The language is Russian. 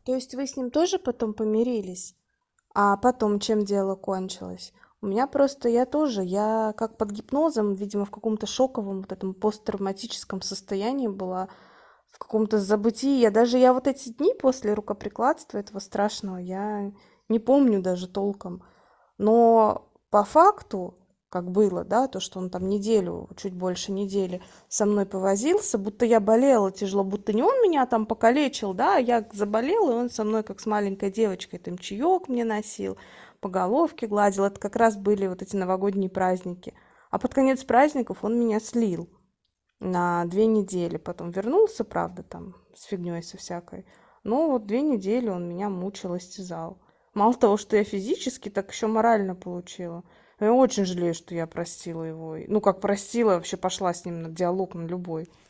То есть вы с ним тоже потом помирились? А потом чем дело кончилось? У меня просто, я как под гипнозом, видимо, в каком-то шоковом вот этом посттравматическом состоянии была, в каком-то забытии. Я вот эти дни после рукоприкладства этого страшного, я не помню даже толком. Но по факту, как было, да, то, что он там неделю, чуть больше недели со мной повозился, будто я болела тяжело, будто не он меня там покалечил, да, а я заболела, и он со мной как с маленькой девочкой там чаек мне носил, по головке гладил. Это как раз были вот эти новогодние праздники. А под конец праздников он меня слил на 2 недели. Потом вернулся, правда, там с фигней со всякой. Но вот 2 недели он меня мучил, истязал. Мало того, что я физически, так еще морально получила. Я очень жалею, что я простила его. Ну, как простила, вообще пошла с ним на диалог, на любой.